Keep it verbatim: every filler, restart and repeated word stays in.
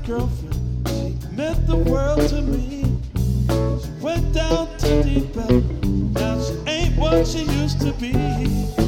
girlfriend. She meant the world to me. She went down to deep end. Now she ain't what she used to be.